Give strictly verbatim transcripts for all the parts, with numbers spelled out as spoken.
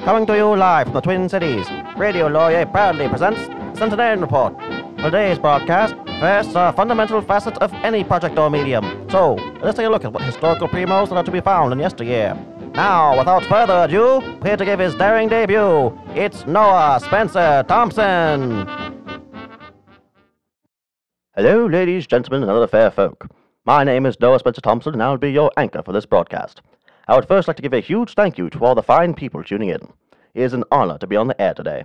Coming to you live from the Twin Cities, Radio Laurier proudly presents the Centenarian Report. Today's broadcast first a fundamental facet of any project or medium. So, let's take a look at what historical primos that are to be found in yesteryear. Now, without further ado, here to give his daring debut, it's Noah Spencer Thompson. Hello, ladies, gentlemen, and other fair folk. My name is Noah Spencer Thompson, and I'll be your anchor for this broadcast. I would first like to give a huge thank you to all the fine people tuning in. It is an honor to be on the air today.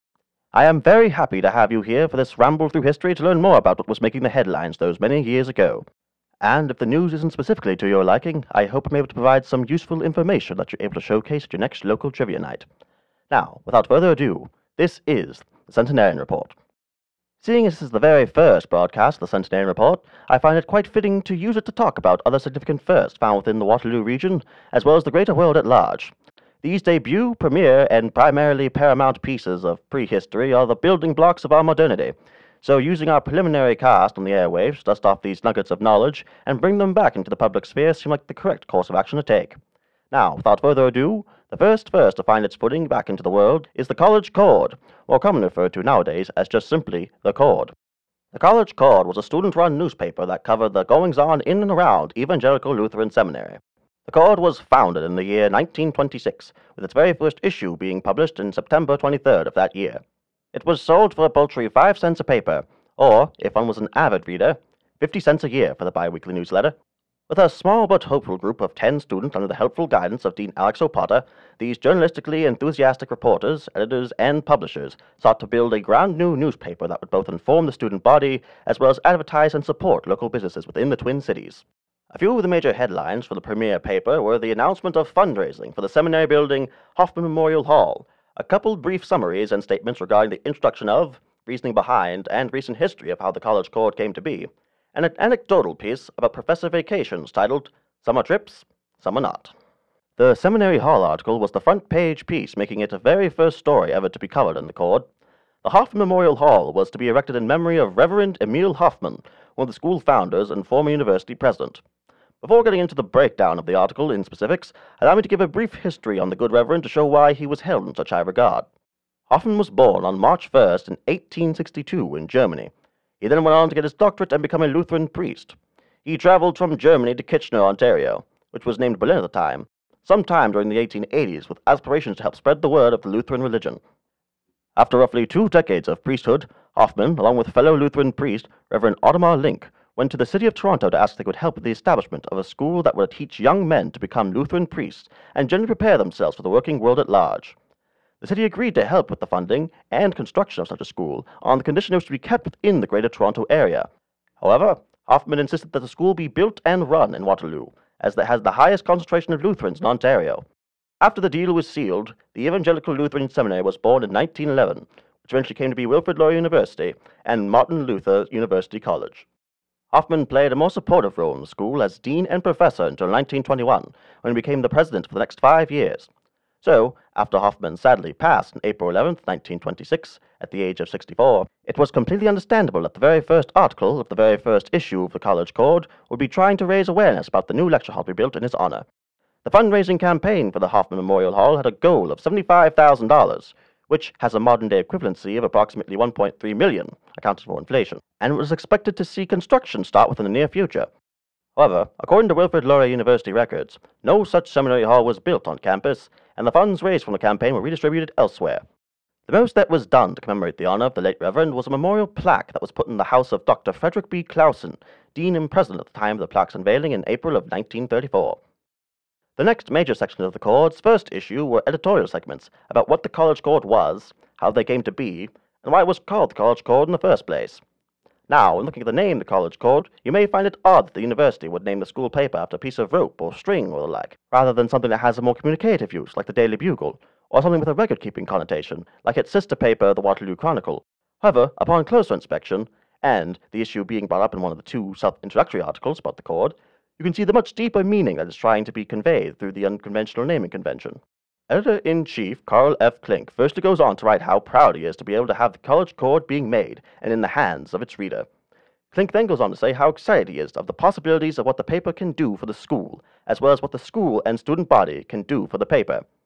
I am very happy to have you here for this ramble through history to learn more about what was making the headlines those many years ago. And if the news isn't specifically to your liking, I hope I'm able to provide some useful information that you're able to showcase at your next local trivia night. Now, without further ado, this is the Centenarian Report. Seeing as this is the very first broadcast of the Centenarian Report, I find it quite fitting to use it to talk about other significant firsts found within the Waterloo region, as well as the greater world at large. These debut, premiere, and primarily paramount pieces of prehistory are the building blocks of our modernity. So using our preliminary cast on the airwaves to dust off these nuggets of knowledge and bring them back into the public sphere seemed like the correct course of action to take. Now, without further ado, the first first to find its footing back into the world is the College Chord, more commonly referred to nowadays as just simply the Chord. The College Chord was a student-run newspaper that covered the goings-on in and around Evangelical Lutheran Seminary. The Chord was founded in the year nineteen twenty-six, with its very first issue being published in September twenty-third of that year. It was sold for a paltry five cents a paper, or, if one was an avid reader, fifty cents a year for the bi-weekly newsletter. With a small but hopeful group of ten students under the helpful guidance of Dean Alex O'Potter, these journalistically enthusiastic reporters, editors, and publishers sought to build a grand new newspaper that would both inform the student body as well as advertise and support local businesses within the Twin Cities. A few of the major headlines for the premier paper were the announcement of fundraising for the seminary building Hoffman Memorial Hall, a couple brief summaries and statements regarding the introduction of, reasoning behind, and recent history of how the College Chord came to be, and an anecdotal piece about professor vacations titled Summer Trips, Summer Not. The Seminary Hall article was the front page piece, making it the very first story ever to be covered in the Chord. The Hoffman Memorial Hall was to be erected in memory of Reverend Emil Hoffman, one of the school founders and former university president. Before getting into the breakdown of the article in specifics, allow me to give a brief history on the good Reverend to show why he was held in such high regard. Hoffman was born on March first in eighteen sixty-two in Germany. He then went on to get his doctorate and become a Lutheran priest. He traveled from Germany to Kitchener, Ontario, which was named Berlin at the time, sometime during the eighteen eighties with aspirations to help spread the word of the Lutheran religion. After roughly two decades of priesthood, Hoffman, along with fellow Lutheran priest Reverend Ottomar Link, went to the city of Toronto to ask if they could help with the establishment of a school that would teach young men to become Lutheran priests and generally prepare themselves for the working world at large. The city agreed to help with the funding and construction of such a school on the condition it was to be kept within the greater Toronto area. However, Hoffman insisted that the school be built and run in Waterloo, as it has the highest concentration of Lutherans in Ontario. After the deal was sealed, the Evangelical Lutheran Seminary was born in nineteen eleven, which eventually came to be Wilfrid Laurier University and Martin Luther University College. Hoffman played a more supportive role in the school as dean and professor until nineteen twenty-one, when he became the president for the next five years. So, after Hoffman sadly passed on April eleventh, nineteen twenty-six, at the age of sixty-four, it was completely understandable that the very first article of the very first issue of the College Chord would be trying to raise awareness about the new lecture hall to be built in his honor. The fundraising campaign for the Hoffman Memorial Hall had a goal of seventy-five thousand dollars, which has a modern-day equivalency of approximately one point three million dollars, accounted for inflation, and was expected to see construction start within the near future. However, according to Wilfrid Laurier University records, no such seminary hall was built on campus, and the funds raised from the campaign were redistributed elsewhere. The most that was done to commemorate the honor of the late Reverend was a memorial plaque that was put in the house of Doctor Frederick B. Clausen, dean and president at the time of the plaque's unveiling in April of nineteen thirty-four. The next major section of the Chord's first issue were editorial segments about what the College Chord was, how they came to be, and why it was called the College Chord in the first place. Now, in looking at the name the College Chord, you may find it odd that the university would name the school paper after a piece of rope or string or the like, rather than something that has a more communicative use, like the Daily Bugle, or something with a record-keeping connotation, like its sister paper, the Waterloo Chronicle. However, upon closer inspection, and the issue being brought up in one of the two self-introductory articles about the Chord, you can see the much deeper meaning that is trying to be conveyed through the unconventional naming convention. Editor-in-Chief Carl F. Klink firstly goes on to write how proud he is to be able to have the College Chord being made and in the hands of its reader. Klink then goes on to say how excited he is of the possibilities of what the paper can do for the school, as well as what the school and student body can do for the paper.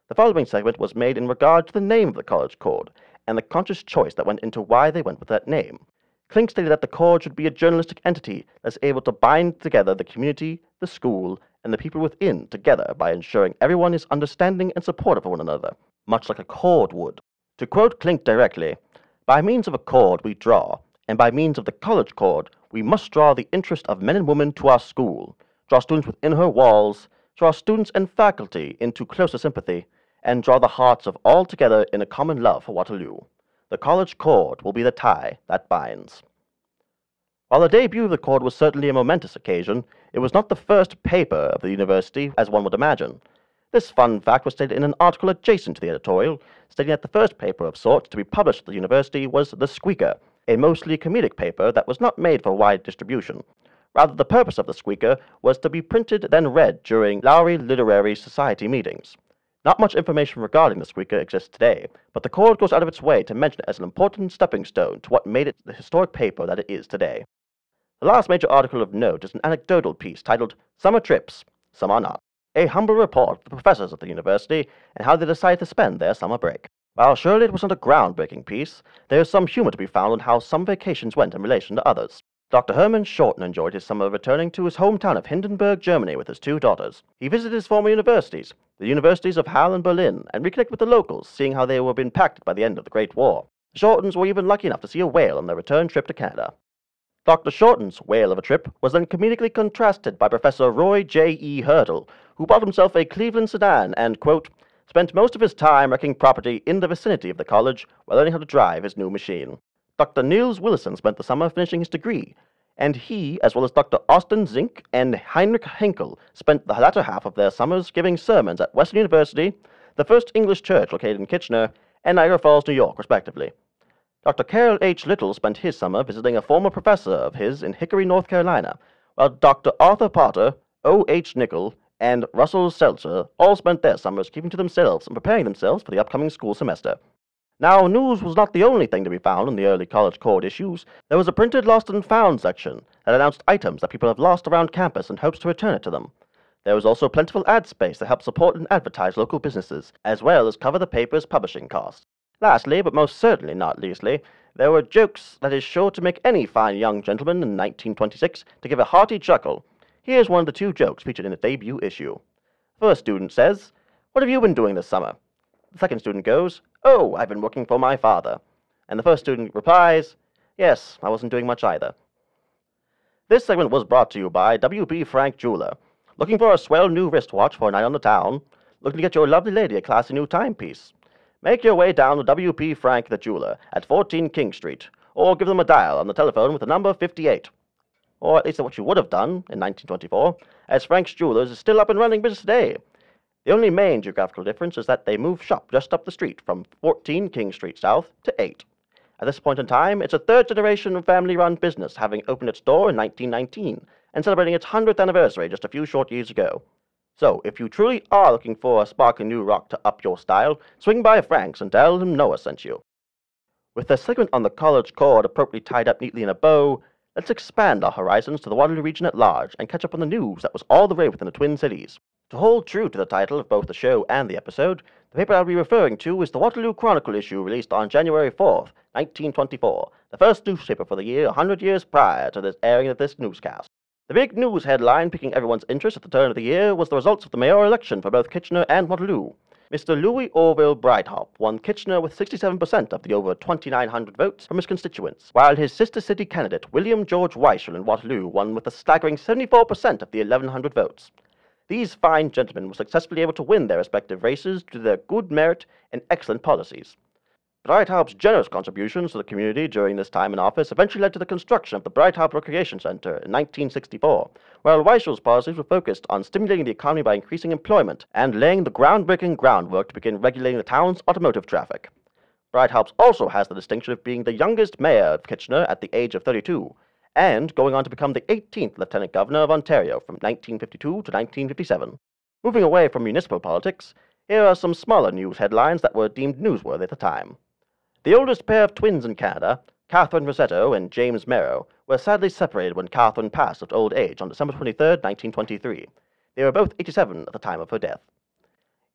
The following segment was made in regard to the name of the College Code, and the conscious choice that went into why they went with that name. Clink stated that the Code should be a journalistic entity that's able to bind together the community, the school, and the people within together by ensuring everyone is understanding and supportive of one another, much like a cord would. To quote Clink directly, "By means of a cord we draw, and by means of the College Code we must draw the interest of men and women to our school, draw students within her walls, draw students and faculty into closer sympathy, and draw the hearts of all together in a common love for Waterloo. The College Code will be the tie that binds." While the debut of the Code was certainly a momentous occasion, it was not the first paper of the university, as one would imagine. This fun fact was stated in an article adjacent to the editorial, stating that the first paper of sorts to be published at the university was The Squeaker, a mostly comedic paper that was not made for wide distribution. Rather, the purpose of The Squeaker was to be printed then read during Lowry Literary Society meetings. Not much information regarding The Squeaker exists today, but the Code goes out of its way to mention it as an important stepping stone to what made it the historic paper that it is today. The last major article of note is an anecdotal piece titled Summer Trips, Some Are Not, a humble report of the professors at the university and how they decided to spend their summer break. While surely it was not a groundbreaking piece, there is some humor to be found in how some vacations went in relation to others. Doctor Hermann Shorten enjoyed his summer returning to his hometown of Hindenburg, Germany with his two daughters. He visited his former universities, the universities of Halle and Berlin, and reconnected with the locals, seeing how they were being impacted by the end of the Great War. The Shortens were even lucky enough to see a whale on their return trip to Canada. Doctor Shorten's whale of a trip was then comedically contrasted by Professor Roy J E Hurdle, who bought himself a Cleveland sedan and, quote, spent most of his time wrecking property in the vicinity of the college while learning how to drive his new machine. Doctor Niels Willison spent the summer finishing his degree, and he, as well as Doctor Austin Zink and Heinrich Henkel, spent the latter half of their summers giving sermons at Western University, the First English Church located in Kitchener, and Niagara Falls, New York, respectively. Doctor Carroll H. Little spent his summer visiting a former professor of his in Hickory, North Carolina, while Doctor Arthur Potter, O. H. Nickel, and Russell Seltzer all spent their summers keeping to themselves and preparing themselves for the upcoming school semester. Now, news was not the only thing to be found in the early College Code issues. There was a printed Lost and Found section that announced items that people have lost around campus and hopes to return it to them. There was also plentiful ad space that helped support and advertise local businesses, as well as cover the paper's publishing costs. Lastly, but most certainly not leastly, there were jokes that is sure to make any fine young gentleman in nineteen twenty-six to give a hearty chuckle. Here's one of the two jokes featured in the debut issue. The first student says, "What have you been doing this summer?" The second student goes, "Oh, I've been working for my father." And the first student replies, "Yes, I wasn't doing much either." This segment was brought to you by W B Frank Jeweler. Looking for a swell new wristwatch for a night on the town? Looking to get your lovely lady a classy new timepiece? Make your way down to W P Frank the Jeweler at fourteen King Street, or give them a dial on the telephone with the number fifty-eight. Or at least what you would have done in nineteen twenty-four, as Frank's Jewelers is still up and running business today. The only main geographical difference is that they moved shop just up the street from fourteen King Street South to eight. At this point in time, it's a third-generation family-run business, having opened its door in nineteen nineteen and celebrating its hundredth anniversary just a few short years ago. So, if you truly are looking for a sparkling new rock to up your style, swing by Frank's and tell him Noah sent you. With the segment on the College Code appropriately tied up neatly in a bow, let's expand our horizons to the Waterloo region at large and catch up on the news that was all the way within the Twin Cities. To hold true to the title of both the show and the episode, the paper I'll be referring to is the Waterloo Chronicle issue released on January fourth, nineteen twenty-four, the first newspaper for the year one hundred years prior to the airing of this newscast. The big news headline piquing everyone's interest at the turn of the year was the results of the mayoral election for both Kitchener and Waterloo. Mister Louis Orville Breithaupt won Kitchener with sixty-seven percent of the over twenty-nine hundred votes from his constituents, while his sister city candidate William George Weichel in Waterloo won with a staggering seventy-four percent of the eleven hundred votes. These fine gentlemen were successfully able to win their respective races due to their good merit and excellent policies. Breithaupt's generous contributions to the community during this time in office eventually led to the construction of the Breithaupt Recreation Center in nineteen sixty-four, while Weichel's policies were focused on stimulating the economy by increasing employment and laying the groundbreaking groundwork to begin regulating the town's automotive traffic. Breithaupt also has the distinction of being the youngest mayor of Kitchener at the age of thirty-two, and going on to become the eighteenth Lieutenant Governor of Ontario from nineteen fifty-two to nineteen fifty-seven. Moving away from municipal politics, here are some smaller news headlines that were deemed newsworthy at the time. The oldest pair of twins in Canada, Catherine Rossetto and James Merrow, were sadly separated when Catherine passed of old age on December twenty-third, nineteen twenty-three. They were both eighty-seven at the time of her death.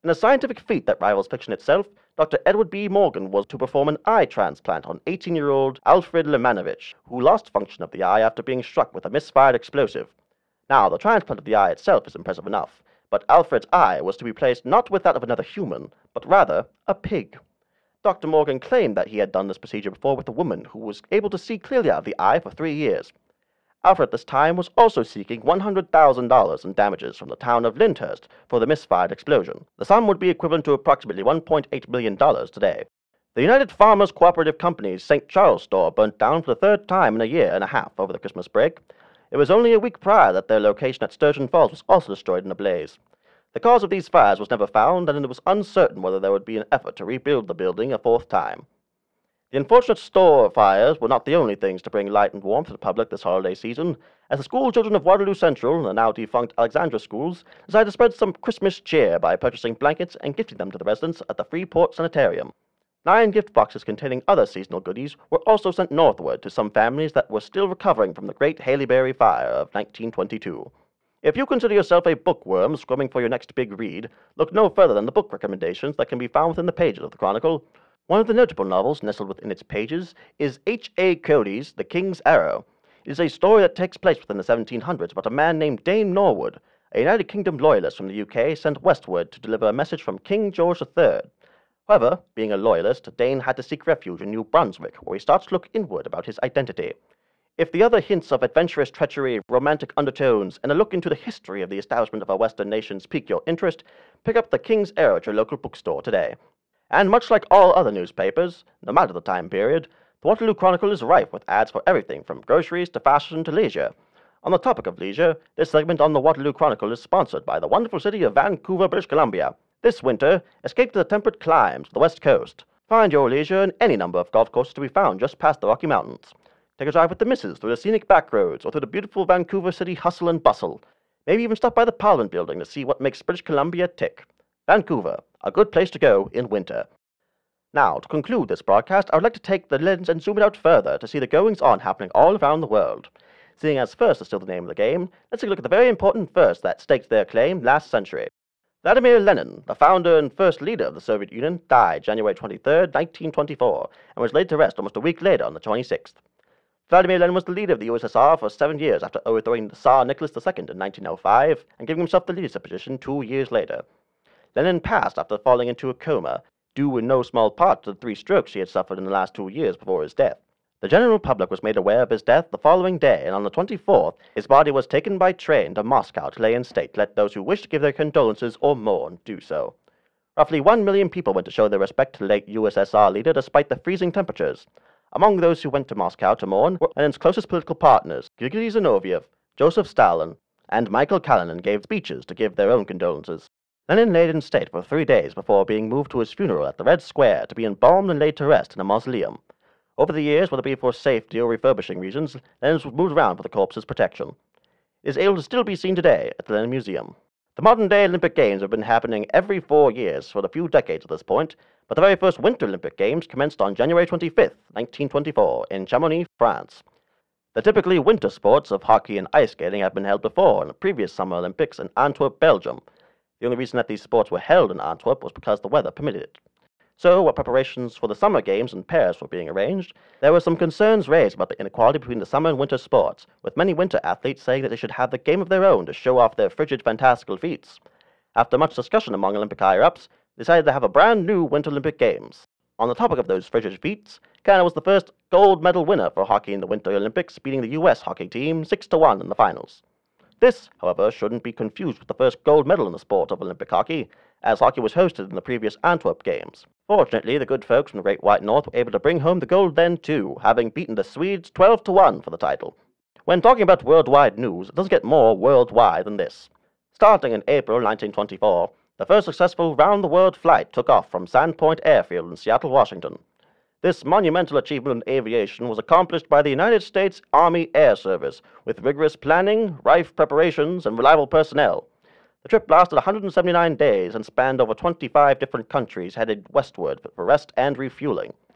In a scientific feat that rivals fiction itself, Doctor Edward B. Morgan was to perform an eye transplant on eighteen-year-old Alfred Lemanovich, who lost function of the eye after being struck with a misfired explosive. Now, the transplant of the eye itself is impressive enough, but Alfred's eye was to be placed not with that of another human, but rather a pig. Doctor Morgan claimed that he had done this procedure before with a woman who was able to see clearly out of the eye for three years. Alfred at this time was also seeking one hundred thousand dollars in damages from the town of Lyndhurst for the misfired explosion. The sum would be equivalent to approximately one point eight million dollars today. The United Farmers Cooperative Company's Saint Charles store burnt down for the third time in a year and a half over the Christmas break. It was only a week prior that their location at Sturgeon Falls was also destroyed in a blaze. The cause of these fires was never found, and it was uncertain whether there would be an effort to rebuild the building a fourth time. The unfortunate store fires were not the only things to bring light and warmth to the public this holiday season, as the school children of Waterloo Central, the now defunct Alexandra schools, decided to spread some Christmas cheer by purchasing blankets and gifting them to the residents at the Freeport Sanitarium. Nine gift boxes containing other seasonal goodies were also sent northward to some families that were still recovering from the Great Haileybury Fire of nineteen twenty-two. If you consider yourself a bookworm scrimming for your next big read, look no further than the book recommendations that can be found within the pages of the Chronicle. One of the notable novels nestled within its pages is H A Cody's The King's Arrow. It is a story that takes place within the seventeen hundreds about a man named Dane Norwood, a United Kingdom loyalist from the U K sent westward to deliver a message from King George the Third. However, being a loyalist, Dane had to seek refuge in New Brunswick, where he starts to look inward about his identity. If the other hints of adventurous treachery, romantic undertones, and a look into the history of the establishment of our Western nations pique your interest, pick up The King's Arrow at your local bookstore today. And much like all other newspapers, no matter the time period, the Waterloo Chronicle is rife with ads for everything from groceries to fashion to leisure. On the topic of leisure, this segment on the Waterloo Chronicle is sponsored by the wonderful city of Vancouver, British Columbia. This winter, escape to the temperate climes of the West Coast. Find your leisure in any number of golf courses to be found just past the Rocky Mountains. Take a drive with the missus through the scenic back roads or through the beautiful Vancouver city hustle and bustle. Maybe even stop by the Parliament building to see what makes British Columbia tick. Vancouver, a good place to go in winter. Now, to conclude this broadcast, I would like to take the lens and zoom it out further to see the goings-on happening all around the world. Seeing as first is still the name of the game, let's take a look at the very important verse that staked their claim last century. Vladimir Lenin, the founder and first leader of the Soviet Union, died January twenty-third, nineteen twenty-four, and was laid to rest almost a week later on the twenty-sixth. Vladimir Lenin was the leader of the U S S R for seven years after overthrowing the Tsar Nicholas the Second in nineteen oh five and giving himself the leadership position two years later. Lenin passed after falling into a coma, due in no small part to the three strokes he had suffered in the last two years before his death. The general public was made aware of his death the following day, and on the twenty-fourth, his body was taken by train to Moscow to lay in state to let those who wished to give their condolences or mourn do so. Roughly one million people went to show their respect to the late U S S R leader despite the freezing temperatures. Among those who went to Moscow to mourn were Lenin's closest political partners, Grigory Zinoviev, Joseph Stalin, and Michael Kalinin gave speeches to give their own condolences. Lenin laid in state for three days before being moved to his funeral at the Red Square to be embalmed and laid to rest in a mausoleum. Over the years, whether it be for safety or refurbishing reasons, Lenin was moved around for the corpse's protection. It is able to still be seen today at the Lenin Museum. The modern-day Olympic Games have been happening every four years for a few decades at this point, but the very first Winter Olympic Games commenced on January twenty-fifth, nineteen twenty-four, in Chamonix, France. The typically winter sports of hockey and ice skating have been held before in the previous Summer Olympics in Antwerp, Belgium. The only reason that these sports were held in Antwerp was because the weather permitted it. So, while preparations for the Summer Games in Paris were being arranged, there were some concerns raised about the inequality between the summer and winter sports, with many winter athletes saying that they should have the game of their own to show off their frigid, fantastical feats. After much discussion among Olympic higher-ups, they decided to have a brand new Winter Olympic Games. On the topic of those frigid feats, Canada was the first gold medal winner for hockey in the Winter Olympics, beating the U S hockey team six to one in the finals. This, however, shouldn't be confused with the first gold medal in the sport of Olympic hockey, as hockey was hosted in the previous Antwerp Games. Fortunately, the good folks from the Great White North were able to bring home the gold then too, having beaten the Swedes twelve to one for the title. When talking about worldwide news, it doesn't get more worldwide than this. Starting in April nineteen twenty-four, the first successful round-the-world flight took off from Sandpoint Airfield in Seattle, Washington. This monumental achievement in aviation was accomplished by the United States Army Air Service, with rigorous planning, rife preparations, and reliable personnel. The trip lasted one hundred seventy-nine days and spanned over twenty-five different countries headed westward for rest and refueling.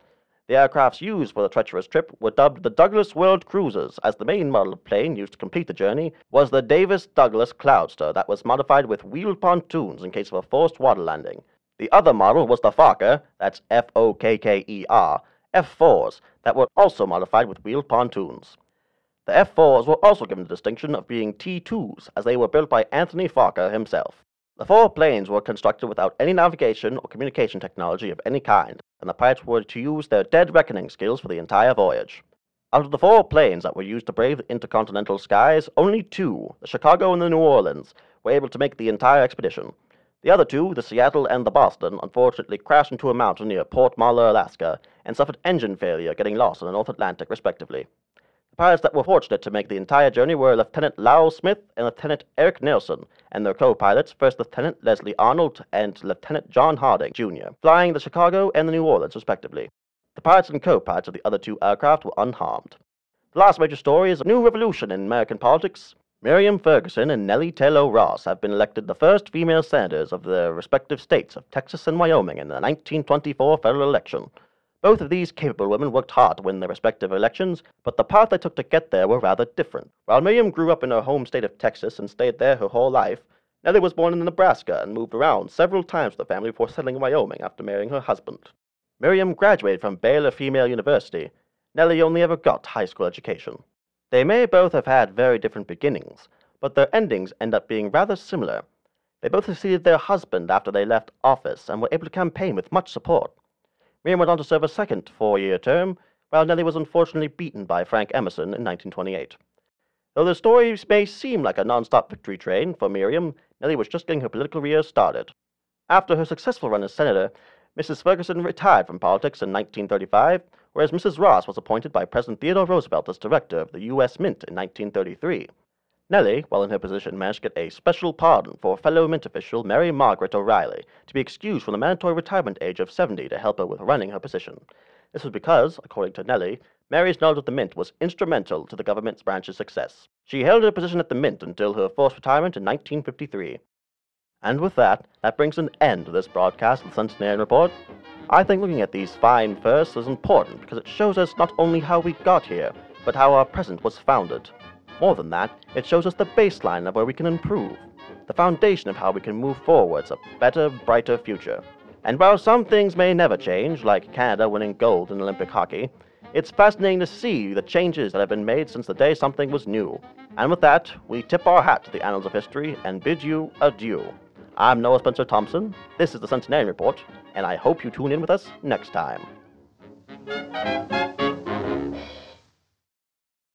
The aircrafts used for the treacherous trip were dubbed the Douglas World Cruisers, as the main model of plane used to complete the journey was the Davis Douglas Cloudster that was modified with wheeled pontoons in case of a forced water landing. The other model was the Fokker, that's F O K K E R, F fours, that were also modified with wheeled pontoons. The F fours were also given the distinction of being T twos, as they were built by Anthony Fokker himself. The four planes were constructed without any navigation or communication technology of any kind, and the pilots were to use their dead reckoning skills for the entire voyage. Out of the four planes that were used to brave the intercontinental skies, only two, the Chicago and the New Orleans, were able to make the entire expedition. The other two, the Seattle and the Boston, unfortunately crashed into a mountain near Port Mahler, Alaska, and suffered engine failure, getting lost in the North Atlantic, respectively. The pilots that were fortunate to make the entire journey were Lieutenant Lowell Smith and Lieutenant Eric Nelson, and their co-pilots, First Lieutenant Leslie Arnold and Lieutenant John Harding, Junior, flying the Chicago and the New Orleans, respectively. The pilots and co-pilots of the other two aircraft were unharmed. The last major story is a new revolution in American politics. Miriam Ferguson and Nellie Taylor Ross have been elected the first female senators of their respective states of Texas and Wyoming in the nineteen twenty-four federal election. Both of these capable women worked hard to win their respective elections, but the path they took to get there were rather different. While Miriam grew up in her home state of Texas and stayed there her whole life, Nellie was born in Nebraska and moved around several times with the family before settling in Wyoming after marrying her husband. Miriam graduated from Baylor Female University. Nellie only ever got high school education. They may both have had very different beginnings, but their endings end up being rather similar. They both succeeded their husband after they left office and were able to campaign with much support. Miriam went on to serve a second four-year term, while Nellie was unfortunately beaten by Frank Emerson in nineteen twenty-eight. Though the story may seem like a non-stop victory train for Miriam, Nellie was just getting her political career started. After her successful run as senator, Missus Ferguson retired from politics in nineteen thirty-five, whereas Missus Ross was appointed by President Theodore Roosevelt as director of the U S Mint in nineteen thirty-three. Nellie, while in her position, managed to get a special pardon for fellow Mint official Mary Margaret O'Reilly to be excused from the mandatory retirement age of seventy to help her with running her position. This was because, according to Nellie, Mary's knowledge of the Mint was instrumental to the government's branch's success. She held her position at the Mint until her forced retirement in nineteen fifty-three. And with that, that brings an end to this broadcast of the Centenarian Report. I think looking at these fine firsts is important because it shows us not only how we got here, but how our present was founded. More than that, it shows us the baseline of where we can improve, the foundation of how we can move forwards a better, brighter future. And while some things may never change, like Canada winning gold in Olympic hockey, it's fascinating to see the changes that have been made since the day something was new. And with that, we tip our hat to the annals of history and bid you adieu. I'm Noah Spencer Thompson, this is the Centenarian Report, and I hope you tune in with us next time.